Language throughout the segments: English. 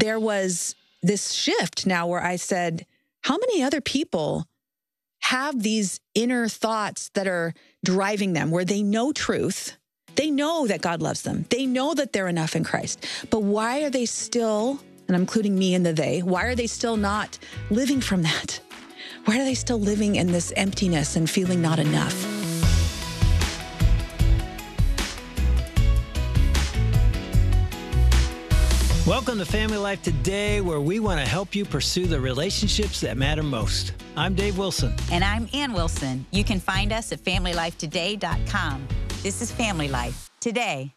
there was this shift now where I said, how many other people have these inner thoughts that are driving them, where they know truth, they know that God loves them, they know that they're enough in Christ, but why are they still, and I'm including me in the they, why are they still not living from that? Why are they still living in this emptiness and feeling not enough? Welcome to Family Life Today, where we want to help you pursue the relationships that matter most. I'm Dave Wilson. And I'm Ann Wilson. You can find us at FamilyLifeToday.com. This is Family Life Today.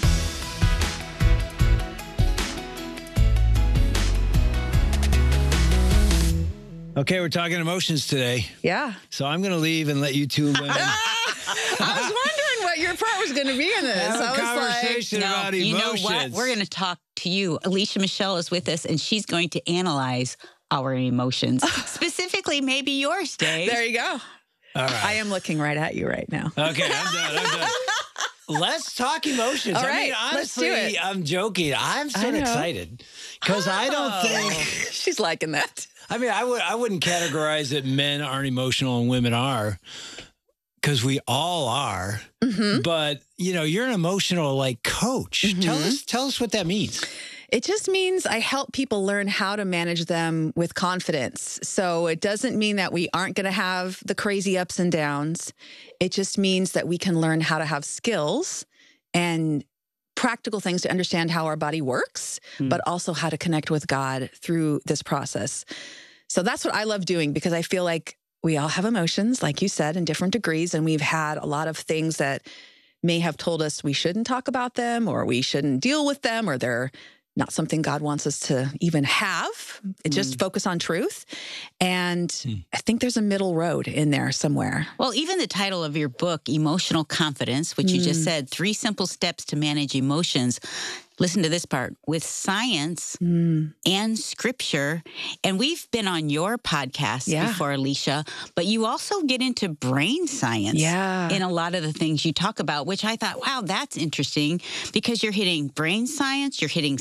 Okay, we're talking emotions today. Yeah. So I'm going to leave and let you two women I was wondering what your part was going to be in this. have a I was conversation about emotions. You know what? We're going to talk to you. Alicia Michelle is with us, and she's going to analyze our emotions. Specifically, maybe yours, Dave. There you go. All right. I am looking right at you right now. Okay, I'm done. Let's talk emotions. All I mean, right, let's do honestly, it. I'm joking. I'm so excited because I don't think... She's liking that. I mean, I wouldn't categorize that men aren't emotional and women are, because we all are. Mm-hmm. But, you know, you're an emotional, coach. Mm-hmm. Tell us what that means. It just means I help people learn how to manage them with confidence. So it doesn't mean that we aren't going to have the crazy ups and downs. It just means that we can learn how to have skills and practical things to understand how our body works, but also how to connect with God through this process. So that's what I love doing, because I feel like we all have emotions, like you said, in different degrees. And we've had a lot of things that may have told us we shouldn't talk about them, or we shouldn't deal with them, or they're not something God wants us to even have. Just focus on truth. And I think there's a middle road in there somewhere. Well, even the title of your book, Emotional Confidence, which you just said, 3 simple steps to manage emotions. Listen to this part. With science and scripture, and we've been on your podcast before, Alicia, but you also get into brain science in a lot of the things you talk about, which I thought, wow, that's interesting, because you're hitting brain science, you're hitting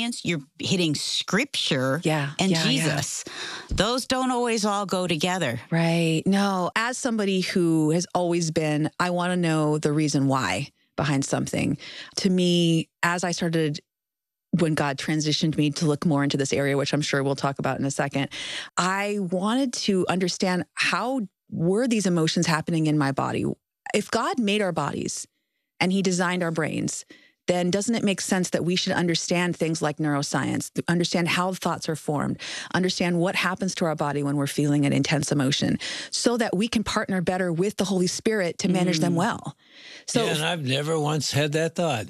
scripture and Jesus. Those don't always all go together. Right. No, as somebody who has always been, I want to know the reason why behind something. To me, as I started, when God transitioned me to look more into this area, which I'm sure we'll talk about in a second, I wanted to understand, how were these emotions happening in my body? If God made our bodies and he designed our brains, then doesn't it make sense that we should understand things like neuroscience, understand how thoughts are formed, understand what happens to our body when we're feeling an intense emotion, so that we can partner better with the Holy Spirit to manage them well. So, and I've never once had that thought.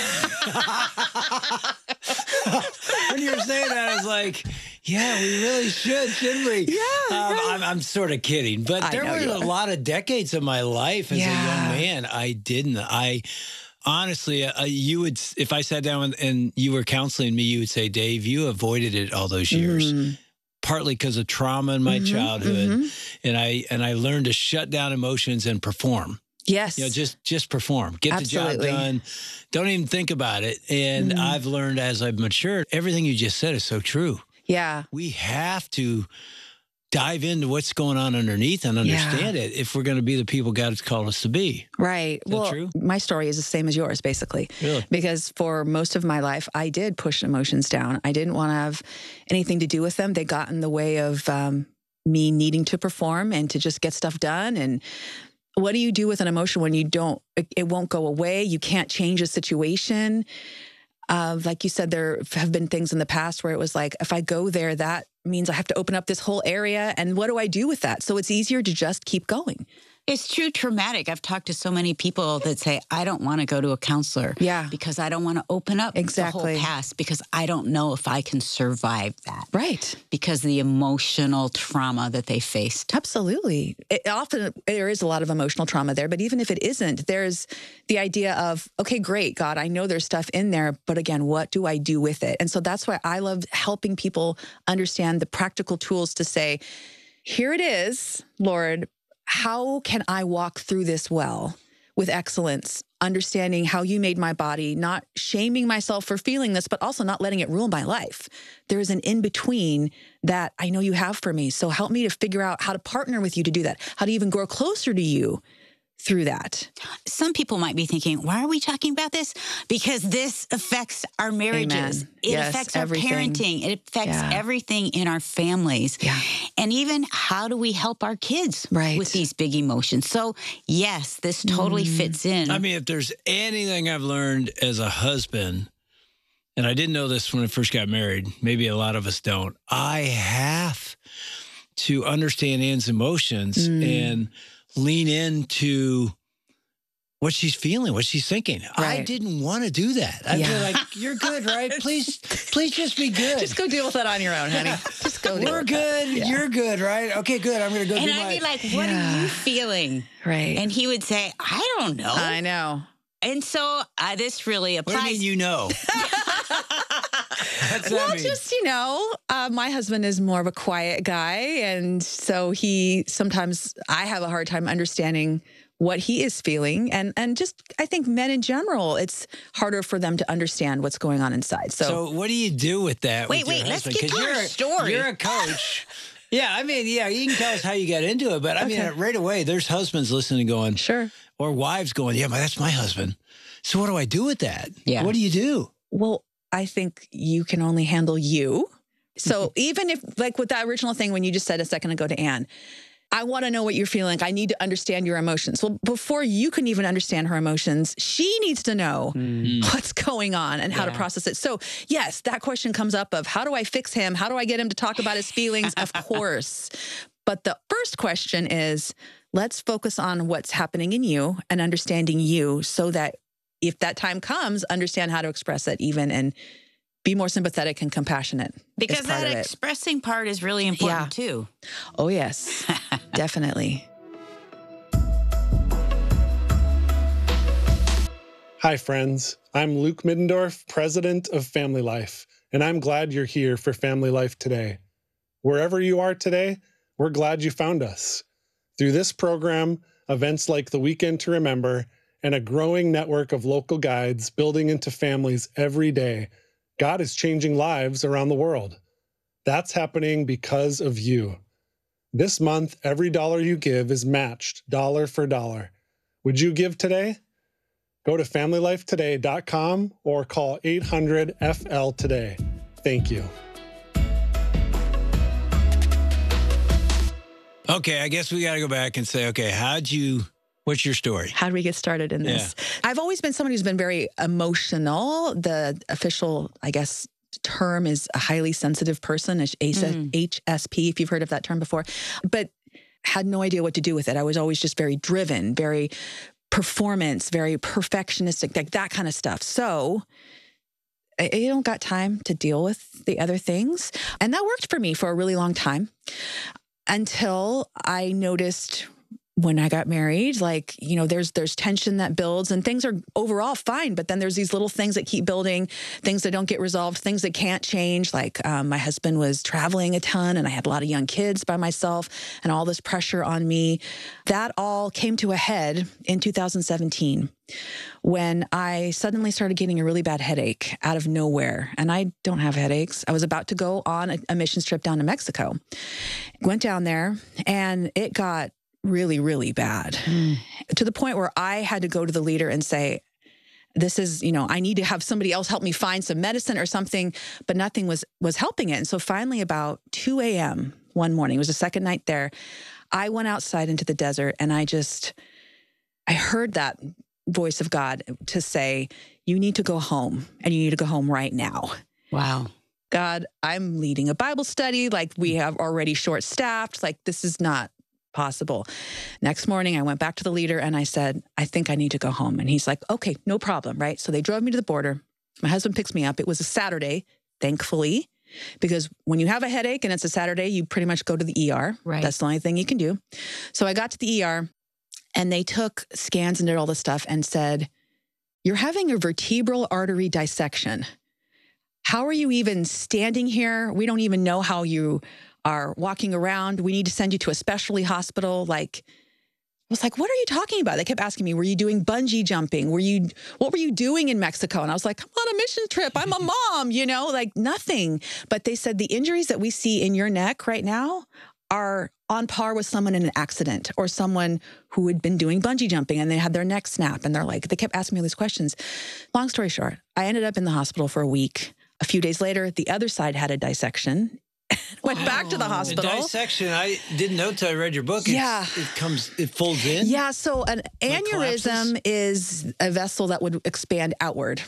When you were saying that, I was like, yeah, we really should, shouldn't we? Yeah. I'm sort of kidding, but there were a lot of decades of my life as a young man I didn't. Honestly, you would, if I sat down and you were counseling me, you would say, Dave, you avoided it all those years, partly because of trauma in my childhood. And I learned to shut down emotions and perform. Yes. You know, just perform. Get the job done. Don't even think about it. And I've learned as I've matured, everything you just said is so true. Yeah. We have to dive into what's going on underneath and understand it if we're going to be the people God has called us to be. Right. Is that true? My story is the same as yours, basically. Really? Because for most of my life, I did push emotions down. I didn't want to have anything to do with them. They got in the way of me needing to perform and to just get stuff done. And what do you do with an emotion when you don't, it won't go away? You can't change a situation. Like you said, there have been things in the past where it was like, if I go there, that means I have to open up this whole area. And what do I do with that? So it's easier to just keep going. It's true traumatic. I've talked to so many people that say, I don't want to go to a counselor because I don't want to open up the whole past, because I don't know if I can survive that. Right. Because of the emotional trauma that they faced. Absolutely. Often there is a lot of emotional trauma there, but even if it isn't, there's the idea of, okay, great, God, I know there's stuff in there, but again, what do I do with it? And so that's why I love helping people understand the practical tools to say, here it is, Lord, how can I walk through this well with excellence? understanding how you made my body, not shaming myself for feeling this, but also not letting it rule my life. There is an in-between that I know you have for me. So help me to figure out how to partner with you to do that, how to even grow closer to you through that. Some people might be thinking, why are we talking about this? Because this affects our marriages. Amen. It Yes, affects everything. our parenting. It affects everything in our families. Yeah. And even how do we help our kids Right. with these big emotions? So, yes, this totally fits in. I mean, if there's anything I've learned as a husband, and I didn't know this when I first got married, maybe a lot of us don't, I have to understand Ann's emotions and lean into what she's feeling, what she's thinking. Right. I didn't want to do that. I'd be like, you're good, right? Please just be good. Just go deal with that on your own, honey. Just go deal We're with good. that. Yeah. You're good, right? Okay, good. I'm going to go And do I'd be like, what are you feeling? Right. And he would say, I don't know. I know. And so this really applies. What do you mean you know? What's that Well, mean? just, my husband is more of a quiet guy. And so I have a hard time understanding what he is feeling. And just, I think men in general, it's harder for them to understand what's going on inside. So what do you do with that? Wait, with your let's husband? get to 'Cause our story. You're a coach. Yeah, I mean, you can tell us how you got into it, but I mean, right away, there's husbands listening going, sure. or wives going, yeah, but that's my husband. So what do I do with that? Yeah. What do you do? Well, I think you can only handle you. So even if, like with that original thing, when you just said a second ago to Ann, I want to know what you're feeling. I need to understand your emotions. Well, before you can even understand her emotions, she needs to know what's going on and how to process it. So yes, that question comes up of how do I fix him? How do I get him to talk about his feelings? Of course. But the first question is, let's focus on what's happening in you and understanding you so that if that time comes, understand how to express it even and be more sympathetic and compassionate. Because that expressing part is really important too. Oh, yes, definitely. Hi, friends. I'm Luke Middendorf, president of Family Life, and I'm glad you're here for Family Life today. Wherever you are today, we're glad you found us. Through this program, events like the Weekend to Remember, and a growing network of local guides building into families every day, God is changing lives around the world. That's happening because of you. This month, every dollar you give is matched dollar for dollar. Would you give today? Go to FamilyLifeToday.com or call 800-FL-TODAY. Thank you. Okay, I guess we got to go back and say, okay, what's your story? How do we get started in this? I've always been somebody who's been very emotional. The official, I guess, term is a highly sensitive person, HSP, if you've heard of that term before, but had no idea what to do with it. I was always just very driven, very performance, very perfectionistic, like that kind of stuff. So I don't got time to deal with the other things. And that worked for me for a really long time until I noticed when I got married, like, there's tension that builds and things are overall fine, but then there's these little things that keep building, things that don't get resolved, things that can't change. Like my husband was traveling a ton and I had a lot of young kids by myself and all this pressure on me. That all came to a head in 2017 when I suddenly started getting a really bad headache out of nowhere. And I don't have headaches. I was about to go on a missions trip down to Mexico. Went down there and it got really, really bad to the point where I had to go to the leader and say, this is, I need to have somebody else help me find some medicine or something, but nothing was helping it. And so finally about 2 a.m. one morning, it was the second night there, I went outside into the desert and I heard that voice of God to say, you need to go home and you need to go home right now. Wow. God, I'm leading a Bible study. Like we have already short-staffed. Like this is not possible. Next morning, I went back to the leader and I said, I think I need to go home. And he's like, okay, no problem, right? So they drove me to the border. My husband picks me up. It was a Saturday, thankfully, because when you have a headache and it's a Saturday, you pretty much go to the ER. Right. That's the only thing you can do. So I got to the ER and they took scans and did all this stuff and said, you're having a vertebral artery dissection. How are you even standing here? We don't even know how you are walking around. We need to send you to a specialty hospital. Like, was like, what are you talking about? They kept asking me, were you doing bungee jumping? What were you doing in Mexico? And I was like, I'm on a mission trip. I'm a mom, like nothing. But they said the injuries that we see in your neck right now are on par with someone in an accident or someone who had been doing bungee jumping and they had their neck snap. And they kept asking me all these questions. Long story short, I ended up in the hospital for a week. A few days later, the other side had a dissection. Went back to the hospital. A dissection, I didn't know till I read your book. It folds in? Yeah, so an aneurysm is a vessel that would expand outward.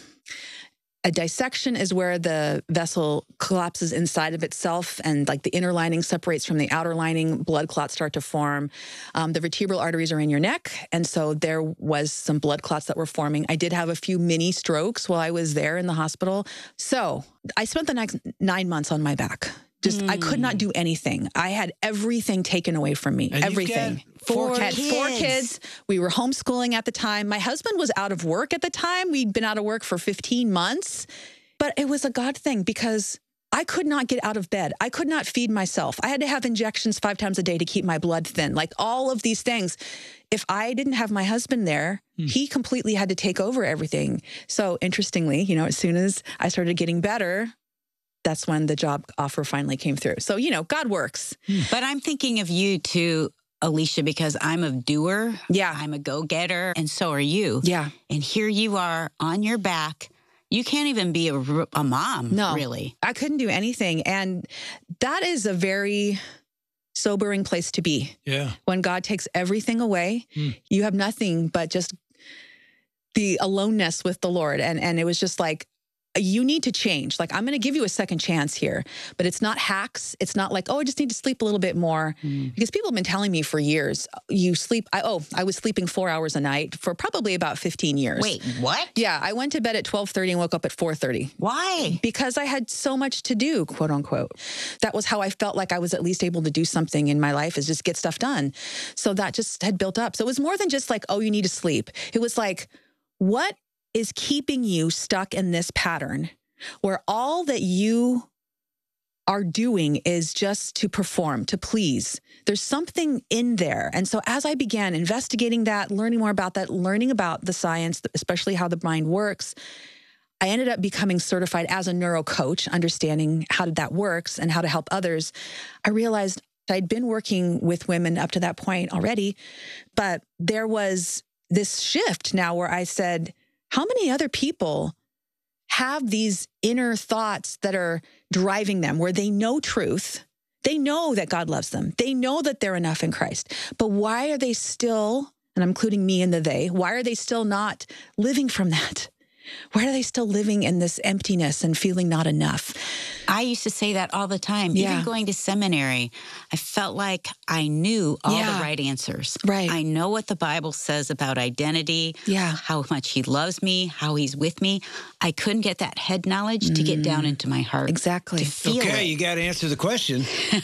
A dissection is where the vessel collapses inside of itself and like the inner lining separates from the outer lining, blood clots start to form. The vertebral arteries are in your neck. And so there was some blood clots that were forming. I did have a few mini strokes while I was there in the hospital. So I spent the next 9 months on my back. I could not do anything. I had everything taken away from me. And everything. Had 4 kids. We were homeschooling at the time. My husband was out of work at the time. We'd been out of work for 15 months. But it was a God thing because I could not get out of bed. I could not feed myself. I had to have injections 5 times a day to keep my blood thin. Like all of these things. If I didn't have my husband there, he completely had to take over everything. So interestingly, as soon as I started getting better, that's when the job offer finally came through. So, God works. But I'm thinking of you too, Alicia, because I'm a doer. Yeah. I'm a go-getter. And so are you. Yeah. And here you are on your back. You can't even be a mom, really. I couldn't do anything. And that is a very sobering place to be. Yeah. When God takes everything away, you have nothing but just the aloneness with the Lord. And it was just like, you need to change. Like, I'm going to give you a second chance here, but it's not hacks. It's not like, I just need to sleep a little bit more. Because people have been telling me for years, you sleep. I was sleeping 4 hours a night for probably about 15 years. Wait, what? Yeah. I went to bed at 12:30 and woke up at 4:30. Why? Because I had so much to do, quote unquote. That was how I felt like I was at least able to do something in my life, is just get stuff done. So that just had built up. So it was more than just like, you need to sleep. It was like, what is keeping you stuck in this pattern where all that you are doing is just to perform, to please? There's something in there. And so as I began investigating that, learning more about that, learning about the science, especially how the mind works, I ended up becoming certified as a neuro coach, understanding how that works and how to help others. I realized I'd been working with women up to that point already, but there was this shift now where I said, how many other people have these inner thoughts that are driving them, where they know truth, they know that God loves them, they know that they're enough in Christ, but why are they still, and I'm including me in the they, why are they still not living from that? Why are they still living in this emptiness and feeling not enough? I used to say that all the time. Yeah. Even going to seminary, I felt like I knew all the right answers. Right. I know what the Bible says about identity, how much he loves me, how he's with me. I couldn't get that head knowledge to get down into my heart. Exactly. To feel it. You got to answer the question.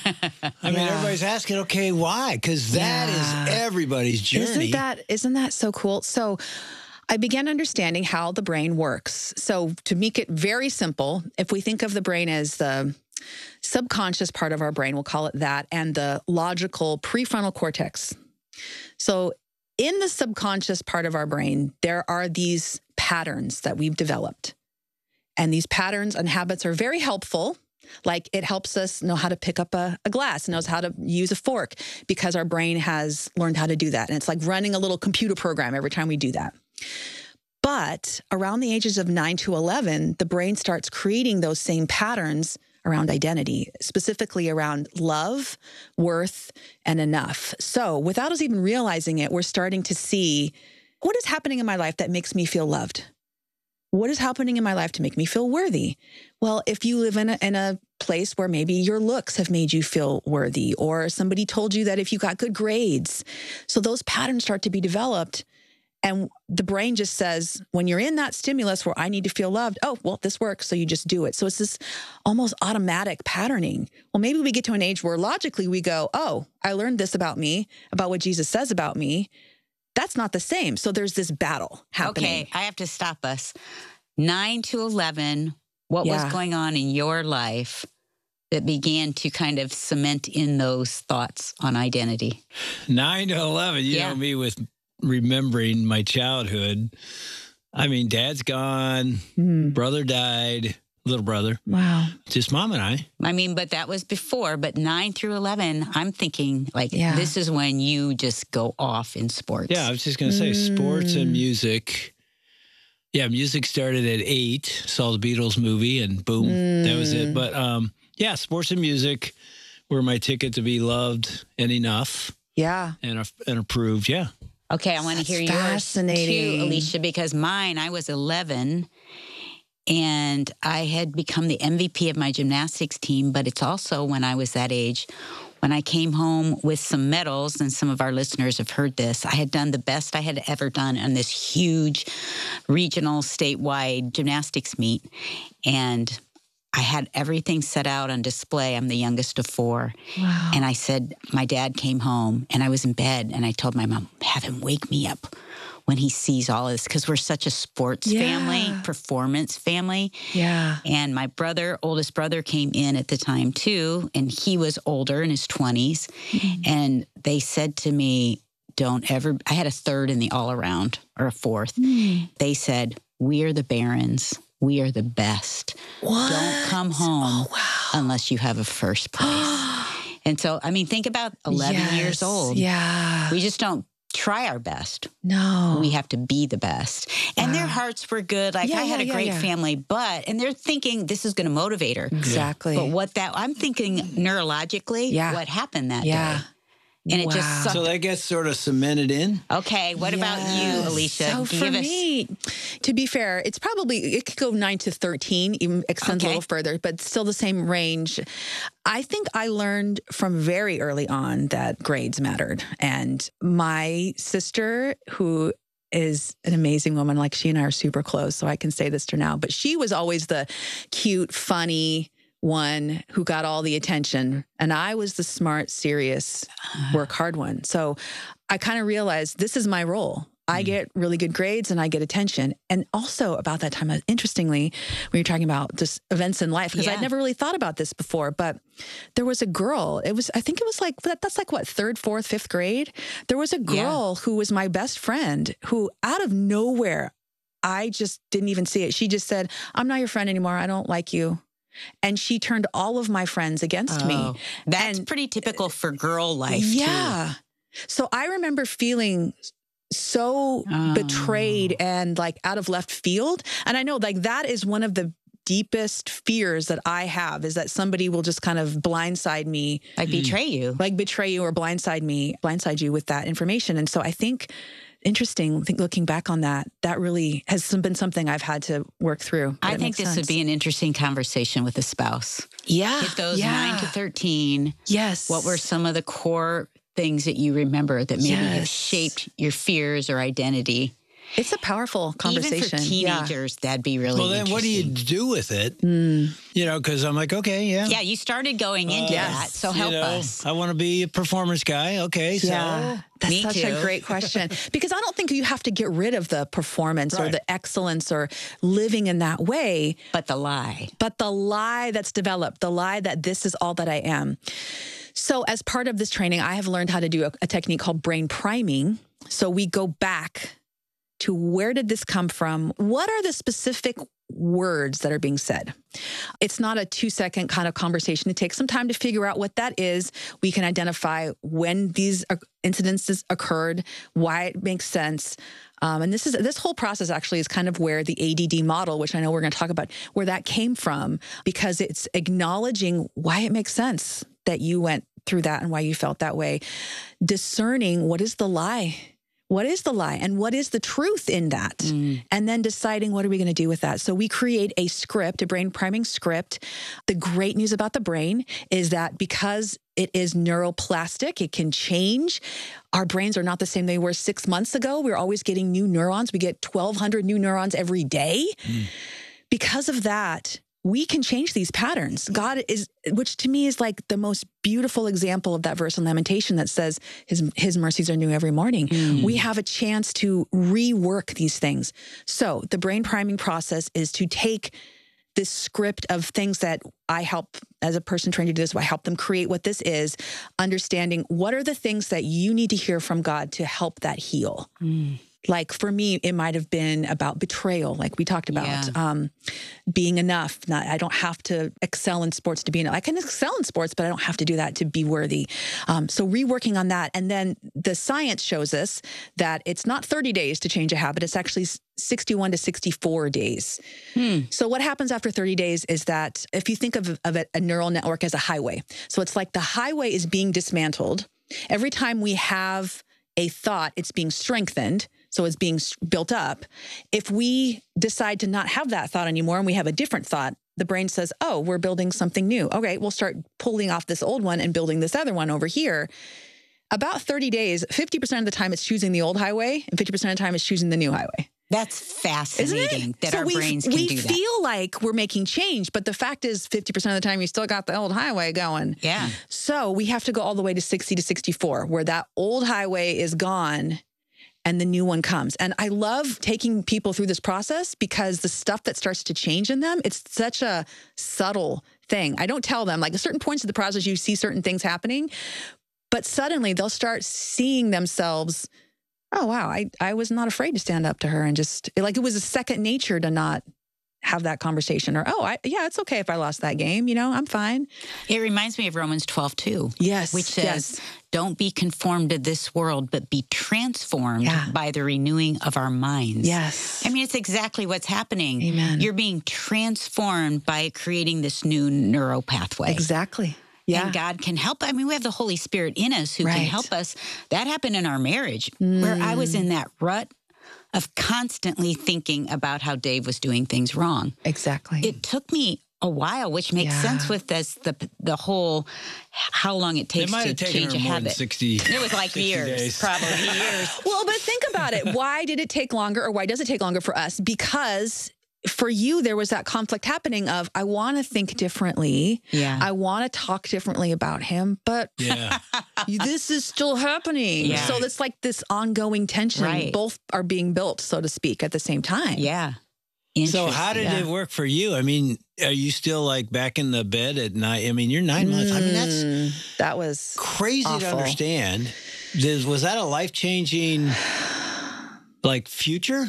I mean, everybody's asking, okay, why? Because that is everybody's journey. Isn't that so cool? So I began understanding how the brain works. So to make it very simple, if we think of the brain as the subconscious part of our brain, we'll call it that, and the logical prefrontal cortex. So in the subconscious part of our brain, there are these patterns that we've developed. And these patterns and habits are very helpful. Like, it helps us know how to pick up a glass, knows how to use a fork, because our brain has learned how to do that. And it's like running a little computer program every time we do that. But around the ages of 9 to 11, the brain starts creating those same patterns around identity, specifically around love, worth, and enough. So without us even realizing it, we're starting to see, what is happening in my life that makes me feel loved? What is happening in my life to make me feel worthy? Well, if you live in a place where maybe your looks have made you feel worthy, or somebody told you that if you got good grades, so those patterns start to be developed. And the brain just says, when you're in that stimulus where I need to feel loved, this works, so you just do it. So it's this almost automatic patterning. Well, maybe we get to an age where logically we go, I learned this about me, about what Jesus says about me. That's not the same. So there's this battle happening. Okay, I have to stop us. 9 to 11, what was going on in your life that began to kind of cement in those thoughts on identity? 9 to 11, you know me with remembering my childhood. I mean, Dad's gone, brother died, little brother. Wow. Just Mom and I. I mean, but that was before. But 9 through 11, I'm thinking like this is when you just go off in sports. Yeah, I was just going to say sports and music. Yeah, music started at 8, saw the Beatles movie, and boom, that was it. But yeah, sports and music were my ticket to be loved and enough. Yeah. And approved, yeah. Okay, I want to hear yours too, Alicia, because mine, I was 11, and I had become the MVP of my gymnastics team, but it's also when I was that age, when I came home with some medals, and some of our listeners have heard this, I had done the best I had ever done on this huge regional, statewide gymnastics meet, and I had everything set out on display. I'm the youngest of 4. Wow. And I said, my dad came home and I was in bed and I told my mom, have him wake me up when he sees all this, because we're such a sports family, performance family. Yeah. And my oldest brother came in at the time too, and he was older in his 20s. And they said to me, I had a 3rd in the all around, or a 4th. They said, we are the Barons. We are the best. What? Don't come home unless you have a first place. And so, I mean, think about 11 years old. Yeah. We just don't try our best. No. We have to be the best. And their hearts were good. Like, I had a great family, and they're thinking this is going to motivate her. Exactly. But I'm thinking neurologically, what happened that day? And it just sucked. So that gets sort of cemented in. Okay, what about you, Alicia? So for me, to be fair, it could go 9 to 13, even extends a little further, but still the same range. I think I learned from very early on that grades mattered. And my sister, who is an amazing woman, like she and I are super close, so I can say this to her now, but she was always the cute, funny one who got all the attention. And I was the smart, serious, work hard one. So I kind of realized this is my role. I get really good grades and I get attention. And also about that time, interestingly, when you're talking about just events in life, because I'd never really thought about this before, but there was a girl, I think it was like, that's like what, 3rd, 4th, 5th grade? There was a girl who was my best friend who out of nowhere, I just didn't even see it. She just said, I'm not your friend anymore. I don't like you. And she turned all of my friends against me. That's pretty typical for girl life, too. So I remember feeling so betrayed and like out of left field. And I know like that is one of the deepest fears that I have, is that somebody will just kind of blindside me. Like betray you. Like betray you or blindside you with that information. And so I think looking back on that really has been something I've had to work through. I think this would be an interesting conversation with a spouse. Yeah. Get those 9 to 13. Yes. What were some of the core things that you remember that maybe have shaped your fears or identity? It's a powerful conversation. Even for teenagers, that'd be really interesting. Well, then what do you do with it? You know, because I'm like, okay, Yeah, you started going into that, so help us. I want to be a performance guy. Okay, so. That's such a great question. Because I don't think you have to get rid of the performance or the excellence or living in that way. But the lie. But the lie that's developed, the lie that this is all that I am. So as part of this training, I have learned how to do a technique called brain priming. So we go back to where did this come from? What are the specific words that are being said? It's not a 2-second kind of conversation. It takes some time to figure out what that is. We can identify when these incidences occurred, why it makes sense. And this whole process actually is kind of where the ADD model, which I know we're going to talk about, where that came from, because it's acknowledging why it makes sense that you went through that and why you felt that way. Discerning what is the lie. What is the lie and what is the truth in that? And then deciding what are we going to do with that? So we create a script, a brain priming script. The great news about the brain is that because it is neuroplastic, it can change. Our brains are not the same they were 6 months ago. We're always getting new neurons. We get 1,200 new neurons every day. Because of that, we can change these patterns. God is, which to me is like the most beautiful example of that verse in Lamentation that says his mercies are new every morning. We have a chance to rework these things. So the brain priming process is to take this script of things that I help as a person trying to do this. I help them create what this is, understanding what are the things that you need to hear from God to help that heal. Like for me, it might have been about betrayal, like we talked about, being enough. I don't have to excel in sports to be enough. I can excel in sports, but I don't have to do that to be worthy. So reworking on that. And then the science shows us that it's not 30 days to change a habit. It's actually 61 to 64 days. So what happens after 30 days is that if you think of a neural network as a highway, so it's like the highway is being dismantled. Every time we have a thought, it's being strengthened. So it's being built up. If we decide to not have that thought anymore and we have a different thought, the brain says, oh, we're building something new. Okay, we'll start pulling off this old one and building this other one over here. About 30 days, 50% of the time it's choosing the old highway and 50% of the time it's choosing the new highway. That's fascinating that our brains can do that. We feel like we're making change, but the fact is 50% of the time you still got the old highway going. Yeah. So we have to go all the way to 60 to 64 where that old highway is gone and the new one comes. And I love taking people through this process because the stuff that starts to change in them, it's such a subtle thing. I don't tell them, like at certain points of the process, you see certain things happening, but suddenly they'll start seeing themselves, oh, wow, I was not afraid to stand up to her and just, like it was a second nature to not have that conversation or, yeah, it's okay if I lost that game. You know, I'm fine. It reminds me of Romans 12:2. Yes. Which says, don't be conformed to this world, but be transformed by the renewing of our minds. Yes. I mean, it's exactly what's happening. Amen. You're being transformed by creating this new neural pathway. Exactly. Yeah. And God can help. I mean, we have the Holy Spirit in us who can help us. That happened in our marriage where I was in that rut of constantly thinking about how Dave was doing things wrong. Exactly. It took me a while, which makes sense with this, the whole how long it takes to change a habit. 60, it was like years, days. probably years. Well, but think about it. Why did it take longer, or why does it take longer for us? Because for you, there was that conflict happening of, I want to think differently. Yeah. I want to talk differently about him, but this is still happening. Yeah. So it's like this ongoing tension. Right. Both are being built, so to speak, at the same time. Yeah. So how did it work for you? I mean, are you still like back in the bed at night? I mean, you're 9 months. I mean, that was crazy awful to understand. Was that a life-changing, like, future?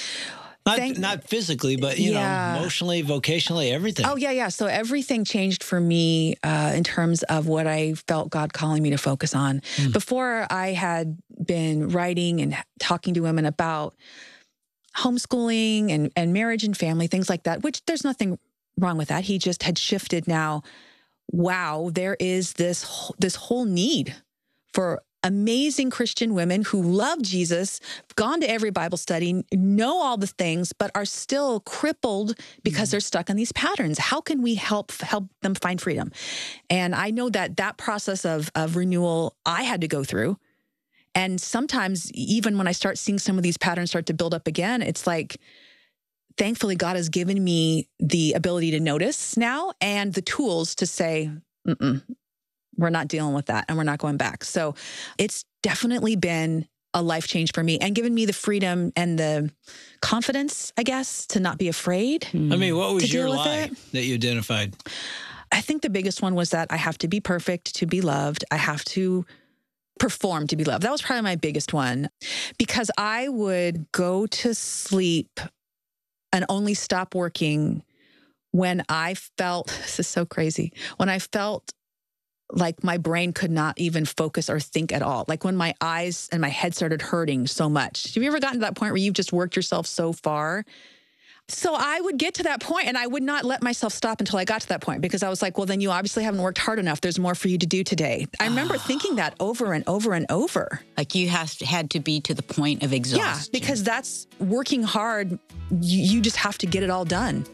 Not physically, but, you know, emotionally, vocationally, everything. Oh, yeah. So everything changed for me in terms of what I felt God calling me to focus on. Before, I had been writing and talking to women about homeschooling and marriage and family, things like that, which there's nothing wrong with that. He just had shifted now. Wow, there is this whole need for amazing Christian women who love Jesus, gone to every Bible study, know all the things, but are still crippled because they're stuck in these patterns. How can we help them find freedom? And I know that process of renewal I had to go through. And sometimes even when I start seeing some of these patterns start to build up again, it's like, thankfully, God has given me the ability to notice now and the tools to say, we're not dealing with that and we're not going back. So it's definitely been a life change for me and given me the freedom and the confidence, I guess, to not be afraid. I mean, what was your lie that you identified? I think the biggest one was that I have to be perfect to be loved. I have to perform to be loved. That was probably my biggest one, because I would go to sleep and only stop working when I felt, this is so crazy, when I felt like my brain could not even focus or think at all. Like when my eyes and my head started hurting so much. Have you ever gotten to that point where you've just worked yourself so far? So I would get to that point and I would not let myself stop until I got to that point, because I was like, well, then you obviously haven't worked hard enough. There's more for you to do today. I remember thinking that over and over and over. Like you had to be to the point of exhaustion. Yeah, because that's working hard. You just have to get it all done.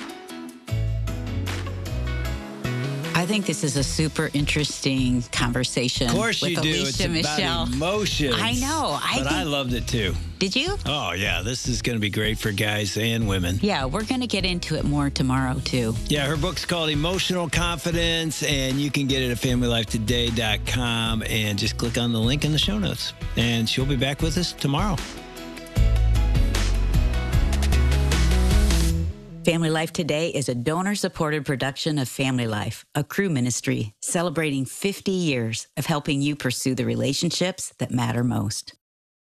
I think this is a super interesting conversation. Of course you do. Alicia It's Michelle. about emotions. I know. I loved it too. Did you? Oh, yeah. This is going to be great for guys and women. Yeah, we're going to get into it more tomorrow too. Yeah, her book's called Emotional Confidence, and you can get it at FamilyLifeToday.com and just click on the link in the show notes. And she'll be back with us tomorrow. Family Life Today is a donor-supported production of Family Life, a Cru ministry celebrating 50 years of helping you pursue the relationships that matter most.